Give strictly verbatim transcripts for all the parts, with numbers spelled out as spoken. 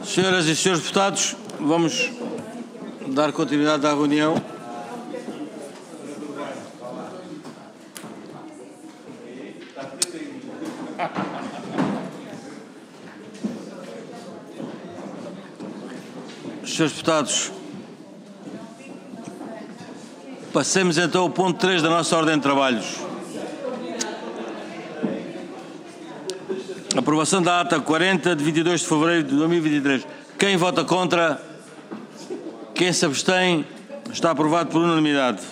Senhoras e senhores deputados, vamos dar continuidade à reunião. Senhores deputados, passemos então ao ponto três da nossa ordem de trabalhos. Aprovação da ata quarenta de vinte e dois de fevereiro de dois mil e vinte e três. Quem vota contra? Quem se abstém? Está aprovado por unanimidade.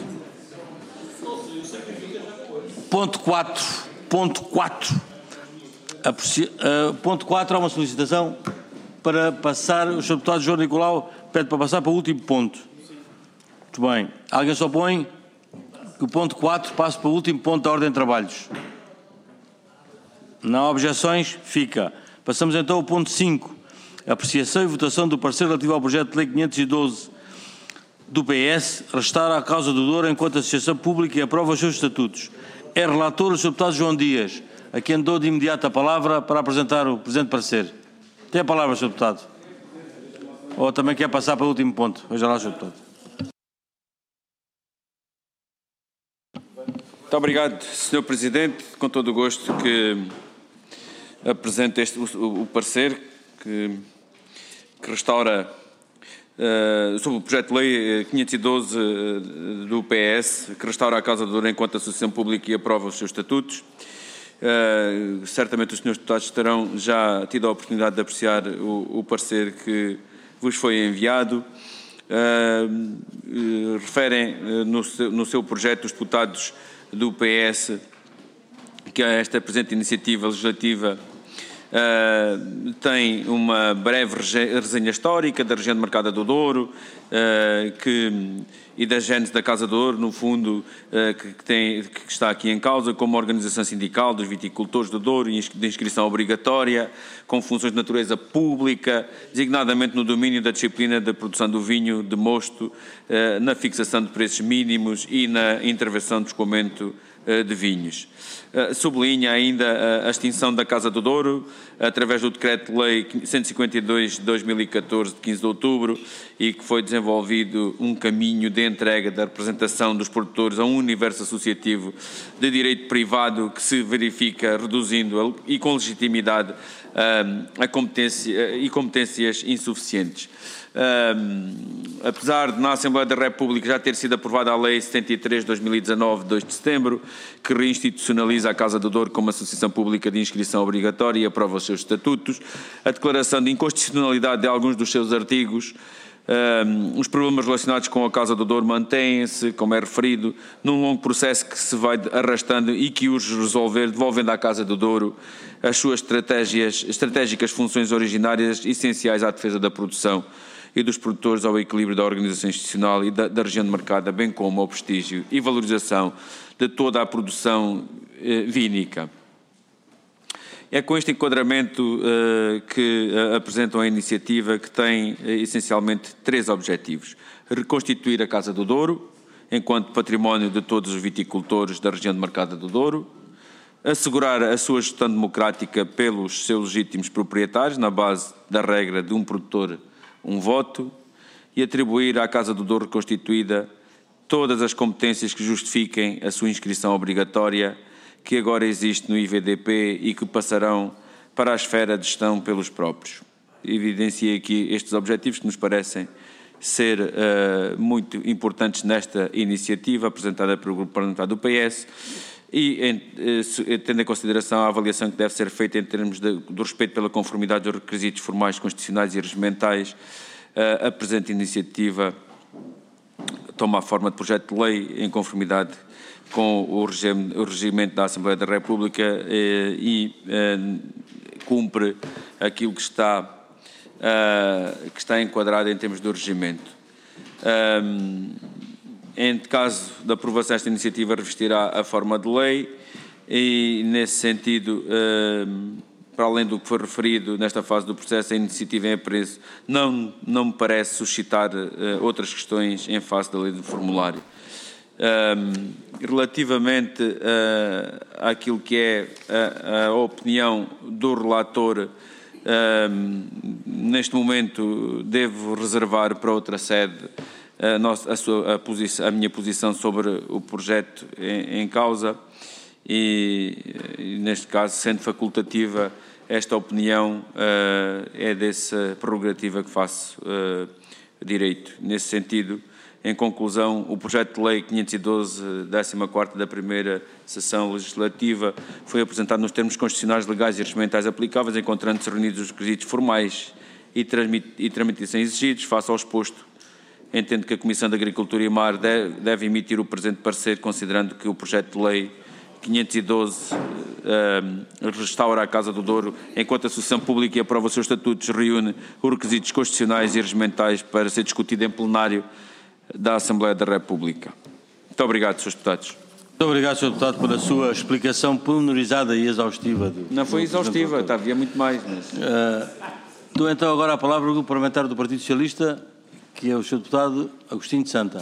Ponto quatro. Ponto quatro. Uh, ponto quatro, há uma solicitação para passar. O senhor deputado João Nicolau pede para passar para o último ponto. Muito bem. Alguém se opõe que o ponto quatro passe para o último ponto da ordem de trabalhos? Não há objeções? Fica. Passamos então ao ponto cinco. Apreciação e votação do parecer relativo ao projeto de lei quinhentos e doze do P S, restaura a causa do Douro enquanto associação pública e aprova os seus estatutos. É relator o senhor deputado João Dias, a quem dou de imediato a palavra para apresentar o presente parecer. Tem a palavra, senhor deputado. Ou também quer passar para o último ponto? Veja lá, senhor deputado. Muito obrigado, senhor Presidente. Com todo o gosto que apresento este, o, o parecer que, que restaura uh, sobre o projeto de lei quinhentos e doze uh, do P S, que restaura a Causa do Douro enquanto associação pública e aprova os seus estatutos. Uh, certamente os senhores deputados terão já tido a oportunidade de apreciar o, o parecer que vos foi enviado. Uh, uh, referem uh, no, seu, no seu projeto os deputados do P S que esta presente iniciativa legislativa uh, tem uma breve resenha histórica da região demarcada do Douro uh, que, e da gênese da Casa do Douro, no fundo, uh, que, que, tem, que está aqui em causa, como organização sindical dos viticultores do Douro, de inscrição obrigatória, com funções de natureza pública, designadamente no domínio da disciplina da produção do vinho de mosto, uh, na fixação de preços mínimos e na intervenção do escoamento uh, de vinhos. Uh, sublinha ainda a extinção da Casa do Douro, através do Decreto-Lei cento e cinquenta e dois de dois mil e catorze, de quinze de outubro, e que foi desenvolvido um caminho de entrega da representação dos produtores a um universo associativo de direito privado que se verifica reduzindo e com legitimidade a competência e competências insuficientes. Um, apesar de na Assembleia da República já ter sido aprovada a Lei setenta e três de dois mil e dezanove, de dois de setembro, que reinstitucionaliza a Casa do Douro como associação pública de inscrição obrigatória e aprova os seus estatutos, a declaração de inconstitucionalidade de alguns dos seus artigos, um, os problemas relacionados com a Casa do Douro mantêm-se, como é referido, num longo processo que se vai arrastando e que urge resolver, devolvendo à Casa do Douro as suas estratégias, estratégicas funções originárias essenciais à defesa da produção e dos produtores, ao equilíbrio da organização institucional e da, da região de mercado, bem como ao prestígio e valorização de toda a produção eh, vínica. É com este enquadramento eh, que eh, apresentam a iniciativa, que tem eh, essencialmente três objetivos: reconstituir a Casa do Douro enquanto património de todos os viticultores da região de mercado do Douro, assegurar a sua gestão democrática pelos seus legítimos proprietários, na base da regra de um produtor, um voto, e atribuir à Casa do Douro reconstituída todas as competências que justifiquem a sua inscrição obrigatória, que agora existe no I V D P e que passarão para a esfera de gestão pelos próprios. Evidenciei aqui estes objetivos que nos parecem ser uh, muito importantes nesta iniciativa apresentada pelo Grupo Parlamentar do P S, e em, eh, tendo em consideração a avaliação que deve ser feita em termos de, do respeito pela conformidade dos requisitos formais, constitucionais e regimentais, eh, a presente iniciativa toma a forma de projeto de lei em conformidade com o, regime, o regimento da Assembleia da República eh, e eh, cumpre aquilo que está, eh, que está enquadrado em termos do regimento. Um, Em caso de aprovação, esta iniciativa revestirá a forma de lei e, nesse sentido, para além do que foi referido nesta fase do processo, a iniciativa em apreço não, não me parece suscitar outras questões em face da lei do formulário. Relativamente àquilo que é a, a opinião do relator neste momento devo reservar para outra sede a, nossa, a, sua, a, posição, a minha posição sobre o projeto em, em causa e, e, neste caso, sendo facultativa, esta opinião uh, é dessa prerrogativa que faço uh, direito. Nesse sentido, em conclusão, o projeto de lei quinhentos e doze, décima quarta da primeira sessão legislativa, foi apresentado nos termos constitucionais, legais e regimentais aplicáveis, encontrando-se reunidos os requisitos formais e, e tramitação exigidos. Face ao exposto, entendo que a Comissão de Agricultura e Mar deve, deve emitir o presente parecer, considerando que o projeto de lei quinhentos e doze uh, restaura a Casa do Douro, enquanto a Associação Pública e aprova os seus estatutos, reúne os requisitos constitucionais e regimentais para ser discutido em plenário da Assembleia da República. Muito obrigado, senhores Deputados. Muito obrigado, senhor Deputado, pela sua explicação pormenorizada e exaustiva. Do, Não foi exaustiva, tá, havia muito mais. Mas... Uh, dou então agora a palavra ao Grupo Parlamentar do Partido Socialista, que é o senhor Deputado Agostinho de Santa.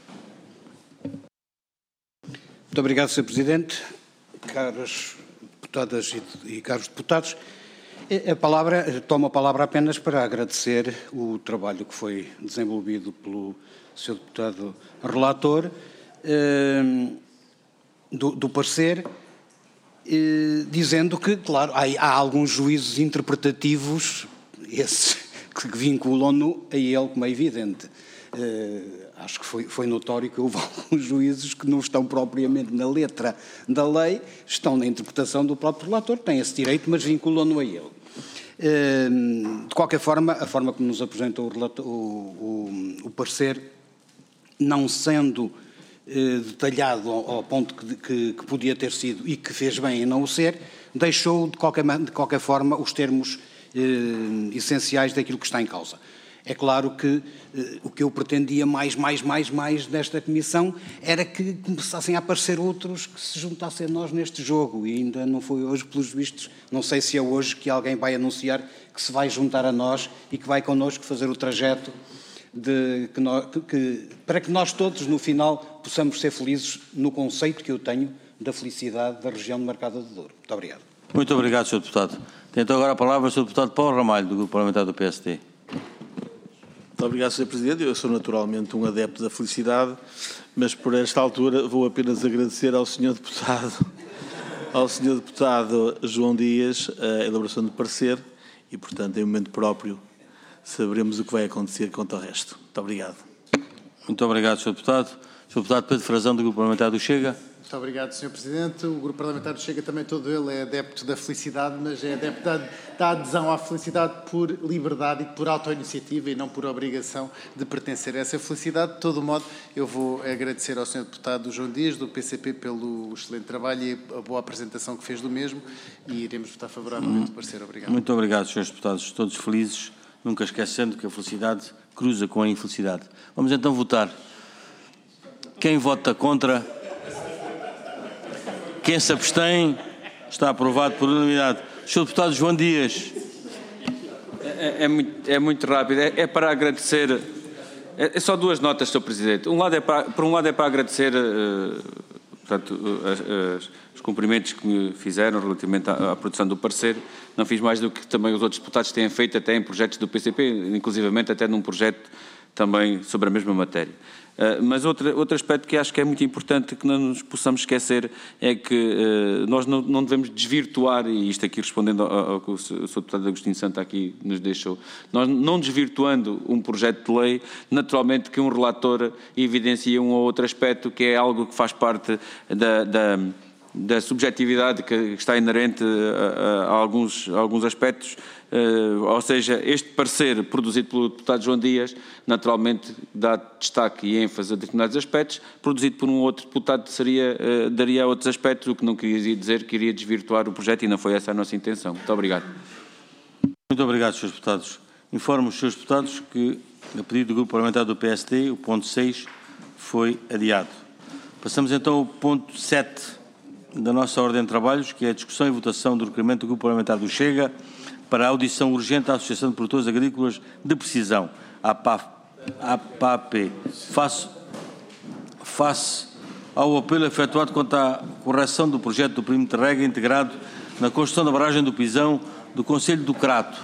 Muito obrigado, senhor Presidente. Caras deputadas e, e caros deputados, a palavra, tomo a palavra apenas para agradecer o trabalho que foi desenvolvido pelo senhor Deputado Relator eh, do, do parecer, eh, dizendo que, claro, há, há alguns juízos interpretativos, esses que vinculam-no a ele, como é evidente. Eh, acho que foi, foi notório que houve alguns juízes que não estão propriamente na letra da lei, estão na interpretação do próprio relator, têm esse direito, mas vinculam-no a ele. De qualquer forma, a forma como nos apresentou o, relator, o, o, o parecer, não sendo eh, detalhado ao, ao ponto que, que, que podia ter sido e que fez bem em não o ser, deixou de qualquer, de qualquer forma os termos eh, essenciais daquilo que está em causa. É claro que eh, o que eu pretendia mais, mais, mais, mais desta comissão era que começassem a aparecer outros que se juntassem a nós neste jogo, e ainda não foi hoje, pelos vistos, não sei se é hoje que alguém vai anunciar que se vai juntar a nós e que vai connosco fazer o trajeto de, que nós, que, para que nós todos, no final, possamos ser felizes no conceito que eu tenho da felicidade da região de Marcada do Douro. Muito obrigado. Muito obrigado, senhor Deputado. Tem então agora a palavra o senhor Deputado Paulo Ramalho, do Grupo Parlamentar do P S D. Muito obrigado, senhor Presidente. Eu sou naturalmente um adepto da felicidade, mas por esta altura vou apenas agradecer ao senhor Deputado, ao senhor Deputado João Dias a elaboração do parecer e, portanto, em momento próprio saberemos o que vai acontecer quanto ao resto. Muito obrigado. Muito obrigado, senhor Deputado. senhor Deputado Pedro Frazão, do Grupo Parlamentar do Chega. Muito obrigado, senhor Presidente. O Grupo Parlamentar do Chega também, todo ele, é adepto da felicidade, mas é adepto da, da adesão à felicidade por liberdade e por autoiniciativa e não por obrigação de pertencer a essa felicidade. De todo modo, eu vou agradecer ao senhor Deputado João Dias, do P C P, pelo excelente trabalho e a boa apresentação que fez do mesmo, e iremos votar favoravelmente o parecer. Obrigado. Muito obrigado, senhores Deputados. Todos felizes, nunca esquecendo que a felicidade cruza com a infelicidade. Vamos então votar. Quem vota contra... Quem se abstém, está aprovado por unanimidade. senhor Deputado João Dias. É, é, muito, é muito rápido. É, é para agradecer... É, é só duas notas, senhor Presidente. Um lado é para, por um lado é para agradecer uh, portanto, uh, uh, os cumprimentos que me fizeram relativamente à, à produção do parecer. Não fiz mais do que também os outros deputados têm feito, até em projetos do P C P, inclusivamente até num projeto também sobre a mesma matéria. Uh, mas outro, outro aspecto que acho que é muito importante que não nos possamos esquecer é que uh, nós não, não devemos desvirtuar, e isto aqui respondendo ao, ao que o senhor Deputado Agostinho Santa aqui nos deixou, nós não desvirtuando um projeto de lei, naturalmente que um relator evidencia um ou outro aspecto que é algo que faz parte da... da da subjetividade que está inerente a, a, a, alguns, a alguns aspectos, uh, ou seja, este parecer produzido pelo deputado João Dias, naturalmente dá destaque e ênfase a determinados aspectos, produzido por um outro deputado seria, uh, daria outros aspectos, o que não queria dizer que iria desvirtuar o projeto, e não foi essa a nossa intenção. Muito obrigado. Muito obrigado, senhores deputados. Informo os senhores deputados que, a pedido do Grupo Parlamentar do P S D, o ponto seis foi adiado. Passamos então ao ponto sete da nossa ordem de trabalhos, que é a discussão e votação do requerimento do Grupo Parlamentar do Chega para a audição urgente à Associação de Produtores Agrícolas de Precisão, a P A P, face, face ao apelo efetuado quanto à correção do projeto do perímetro de rega integrado na construção da barragem do Pisão do Concelho do Crato,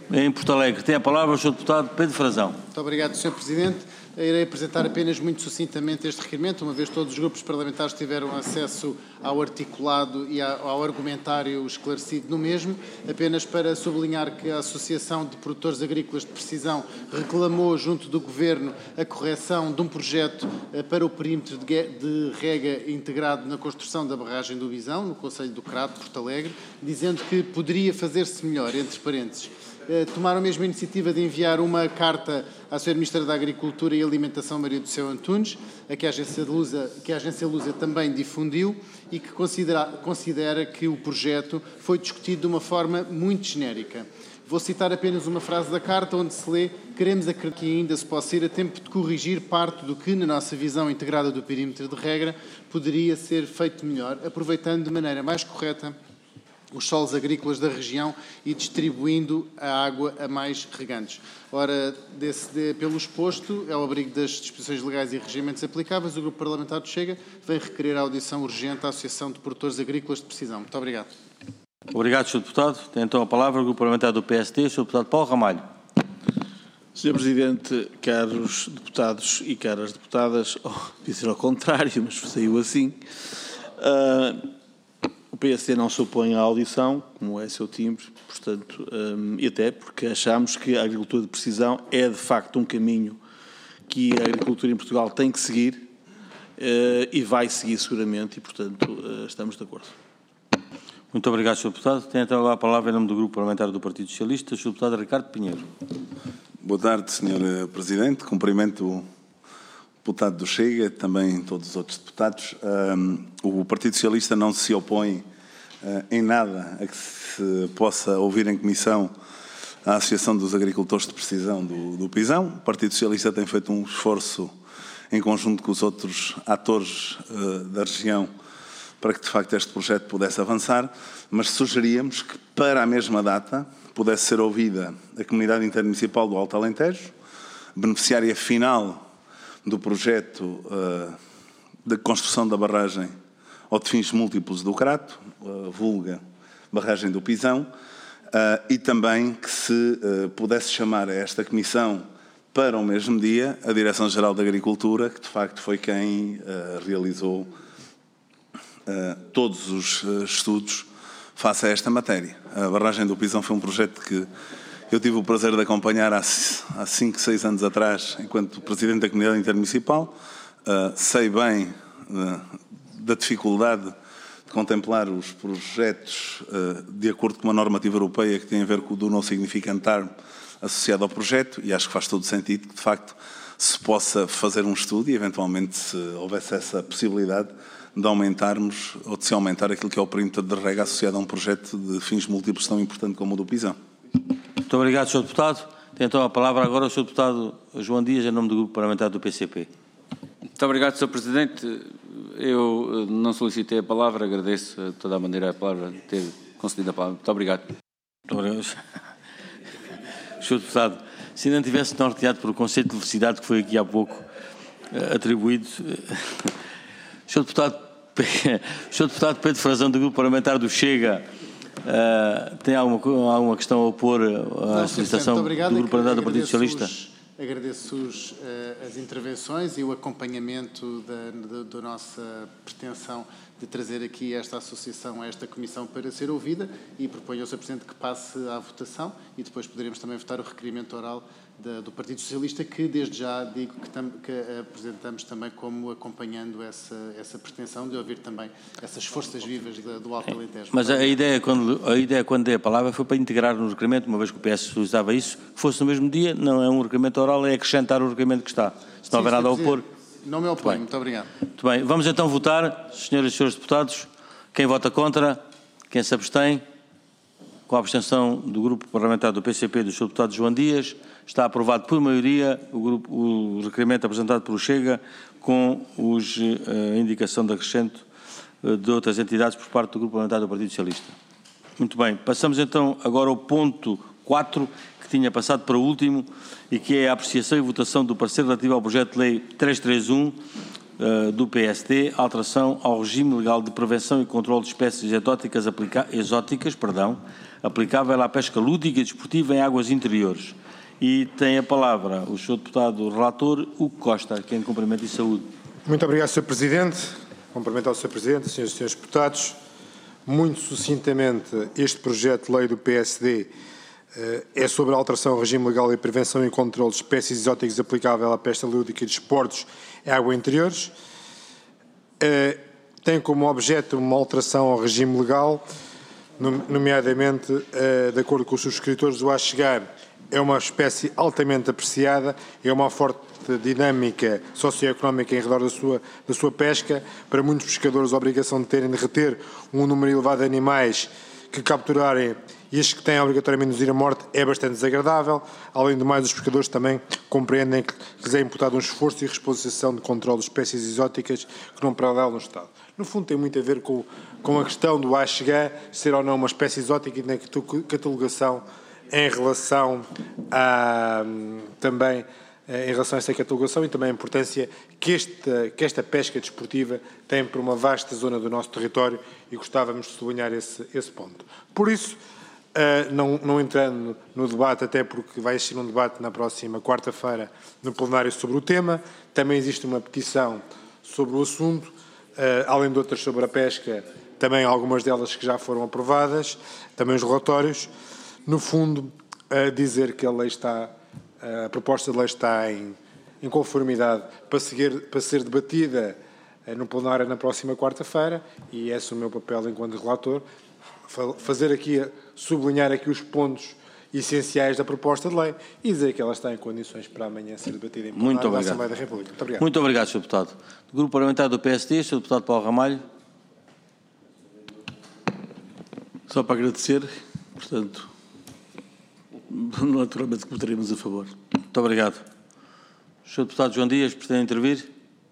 em Porto Alegre. Tem a palavra o senhor Deputado Pedro Frazão. Muito obrigado, senhor Presidente. Irei apresentar apenas muito sucintamente este requerimento, uma vez todos os grupos parlamentares tiveram acesso ao articulado e ao argumentário esclarecido no mesmo, apenas para sublinhar que a Associação de Produtores Agrícolas de Precisão reclamou junto do Governo a correção de um projeto para o perímetro de rega integrado na construção da barragem do Bisão, no Concelho do Crato, Porto Alegre, dizendo que poderia fazer-se melhor, entre parênteses. Tomaram mesmo a iniciativa de enviar uma carta à senhora Ministra da Agricultura e Alimentação, Maria do Céu Antunes, a que a Agência Lusa, que a Agência Lusa também difundiu e que considera, considera que o projeto foi discutido de uma forma muito genérica. Vou citar apenas uma frase da carta onde se lê: queremos acreditar que ainda se possa ir a tempo de corrigir parte do que, na nossa visão integrada do perímetro de regra, poderia ser feito melhor, aproveitando de maneira mais correta os solos agrícolas da região e distribuindo a água a mais regantes. Ora, desse, de, pelo exposto, ao abrigo das disposições legais e regimentos aplicáveis, o Grupo Parlamentar do Chega vem requerer a audição urgente à Associação de Produtores Agrícolas de Precisão. Muito obrigado. Obrigado, senhor Deputado. Tem então a palavra o Grupo Parlamentar do P S D, o senhor Deputado Paulo Ramalho. senhor Presidente, caros deputados e caras deputadas, oh, devia ser ao contrário, mas saiu assim. Uh, O P S D não se opõe à audição, como é seu timbre, portanto, um, e até porque achamos que a agricultura de precisão é, de facto, um caminho que a agricultura em Portugal tem que seguir uh, e vai seguir seguramente, e, portanto, uh, estamos de acordo. Muito obrigado, senhor Deputado. Tem então a palavra em nome do Grupo Parlamentar do Partido Socialista, o senhor Deputado Ricardo Pinheiro. Boa tarde, senhor Presidente. Cumprimento o deputado do Chega, também todos os outros deputados. Um, o Partido Socialista não se opõe uh, em nada a que se possa ouvir em comissão a Associação dos Agricultores de Precisão do, do Pisão. O Partido Socialista tem feito um esforço em conjunto com os outros atores uh, da região para que, de facto, este projeto pudesse avançar, mas sugeríamos que, para a mesma data, pudesse ser ouvida a Comunidade Intermunicipal do Alto Alentejo, beneficiária final do projeto uh, de construção da barragem ou de fins múltiplos do Crato, uh, vulga barragem do Pisão, uh, e também que se uh, pudesse chamar a esta comissão para o mesmo dia a Direção-Geral da Agricultura, que de facto foi quem uh, realizou uh, todos os uh, estudos face a esta matéria. A barragem do Pisão foi um projeto que eu tive o prazer de acompanhar há cinco, seis anos atrás, enquanto Presidente da Comunidade Intermunicipal. Uh, sei bem uh, da dificuldade de contemplar os projetos uh, de acordo com uma normativa europeia que tem a ver com o do no significant harm associado ao projeto, e acho que faz todo sentido que, de facto, se possa fazer um estudo e, eventualmente, se houvesse essa possibilidade de aumentarmos ou de se aumentar aquilo que é o perímetro de rega associado a um projeto de fins múltiplos tão importante como o do Pisão. Muito obrigado, senhor Deputado. Tem então a palavra agora o senhor Deputado João Dias, em nome do Grupo Parlamentar do P C P. Muito obrigado, senhor Presidente. Eu não solicitei a palavra, agradeço de toda a maneira a palavra, ter concedido a palavra. Muito obrigado. Muito obrigado. senhor Deputado, se não tivesse norteado por o conceito de velocidade que foi aqui há pouco uh, atribuído, uh, senhor Deputado, senhor Deputado Pedro Frazão, do Grupo Parlamentar do Chega, Uh, tem alguma, alguma questão a opor à solicitação do Grupo Parlamentar do Partido Socialista? Os, agradeço os, uh, as intervenções e o acompanhamento da, da, da nossa pretensão de trazer aqui esta associação, a esta comissão para ser ouvida, e proponho ao senhor Presidente que passe à votação e depois poderemos também votar o requerimento oral da, do Partido Socialista, que desde já digo que, tam, que apresentamos também como acompanhando essa, essa pretensão de ouvir também essas forças vivas da, do Alto Alentejo. Mas a ideia, quando, a ideia quando dei a palavra foi para integrar no requerimento, uma vez que o P S solicitava isso, que fosse no mesmo dia, não é um requerimento oral, é acrescentar o requerimento que está. Se não houver nada a opor. Não me oponho, muito obrigado. Muito bem, vamos então votar, senhoras e senhores deputados. Quem vota contra? Quem se abstém? Com a abstenção do Grupo Parlamentar do P C P do senhor Deputado João Dias, está aprovado por maioria o, grupo, o requerimento apresentado pelo Chega, com os, a indicação de acrescento de outras entidades por parte do Grupo Parlamentar do Partido Socialista. Muito bem, passamos então agora ao ponto quatro, que tinha passado para o último, e que é a apreciação e votação do parecer relativo ao projeto de lei trezentos e trinta e um, uh, do P S D, alteração ao regime legal de prevenção e controle de espécies exóticas, aplica exóticas perdão, aplicável à pesca lúdica e desportiva em águas interiores. E tem a palavra o senhor deputado relator, Hugo Costa, que é em cumprimento e saúde. Muito obrigado, senhor Presidente. Cumprimento ao senhor Presidente, senhoras e senhores deputados. Muito sucintamente, este projeto de lei do P S D uh, é sobre a alteração ao regime legal de prevenção e controle de espécies exóticas aplicável à pesca lúdica e de esportes em águas interiores. Uh, tem como objeto uma alteração ao regime legal, nomeadamente, uh, de acordo com os subscritores, o achegar é uma espécie altamente apreciada, é uma forte dinâmica socioeconómica em redor da sua, da sua pesca. Para muitos pescadores, a obrigação de terem de reter um número elevado de animais que capturarem e estes que têm obrigatoriamente de induzir a morte é bastante desagradável. Além do mais, os pescadores também compreendem que lhes é imputado um esforço e responsabilização de controle de espécies exóticas que não prevalam no Estado. No fundo, tem muito a ver com, com a questão do achegar, ser ou não uma espécie exótica e na catalogação em relação a, também em relação a esta catalogação e também a importância que esta, que esta pesca desportiva tem para uma vasta zona do nosso território e gostávamos de sublinhar esse, esse ponto. Por isso, uh, não, não entrando no debate, até porque vai existir um debate na próxima quarta-feira no plenário sobre o tema, também existe uma petição sobre o assunto, uh, além de outras sobre a pesca, também algumas delas que já foram aprovadas, também os relatórios. No fundo, a dizer que a lei está, a proposta de lei está em, em conformidade para, seguir, para ser debatida no plenário na próxima quarta-feira, e esse é o meu papel enquanto relator, fazer aqui, sublinhar aqui os pontos essenciais da proposta de lei e dizer que ela está em condições para amanhã ser debatida em plenário da Assembleia da República. Muito obrigado. Muito obrigado, senhor Deputado. Do Grupo Parlamentar do P S D, senhor Deputado Paulo Ramalho. Só para agradecer, portanto, naturalmente que votaremos a favor. Muito obrigado. O senhor Deputado João Dias, pretende intervir?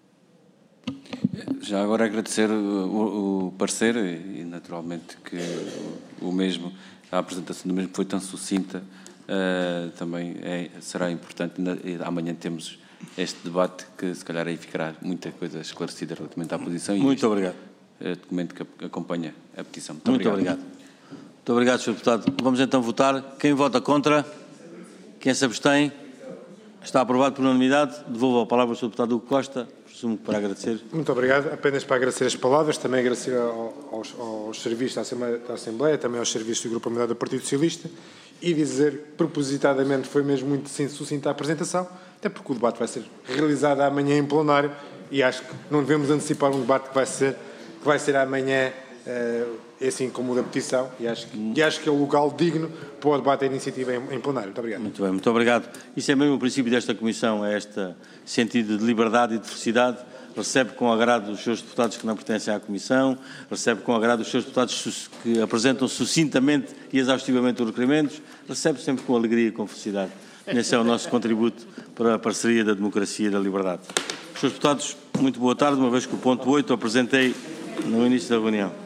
Já agora agradecer o, o parecer e, naturalmente, que o, o mesmo, a apresentação do mesmo foi tão sucinta, uh, também é, será importante. Amanhã temos este debate que, se calhar, aí ficará muita coisa esclarecida relativamente à posição. Muito e obrigado. É documento que acompanha a petição. Muito, Muito obrigado. obrigado. Muito obrigado, senhor Deputado. Vamos então votar. Quem vota contra? Quem se abstém? Está aprovado por unanimidade. Devolvo a palavra ao senhor Deputado Hugo Costa, presumo que para agradecer. Muito obrigado. Apenas para agradecer as palavras, também agradecer aos, aos serviços da Assembleia, da Assembleia, também aos serviços do Grupo Parlamentar do Partido Socialista e dizer, propositadamente, foi mesmo muito sucinta a apresentação, até porque o debate vai ser realizado amanhã em plenário e acho que não devemos antecipar um debate que vai ser, que vai ser amanhã, uh, assim como o da petição, e acho, que, e acho que é o local digno para o debate da iniciativa em, em plenário. Muito obrigado. Muito bem, muito obrigado. Isso é mesmo o princípio desta Comissão, é este sentido de liberdade e de felicidade. Recebe com agrado os seus deputados que não pertencem à Comissão, recebe com agrado os seus deputados que apresentam sucintamente e exaustivamente os requerimentos, recebe sempre com alegria e com felicidade. Esse é o nosso contributo para a parceria da democracia e da liberdade. Senhores deputados, muito boa tarde, uma vez que o ponto oito apresentei no início da reunião.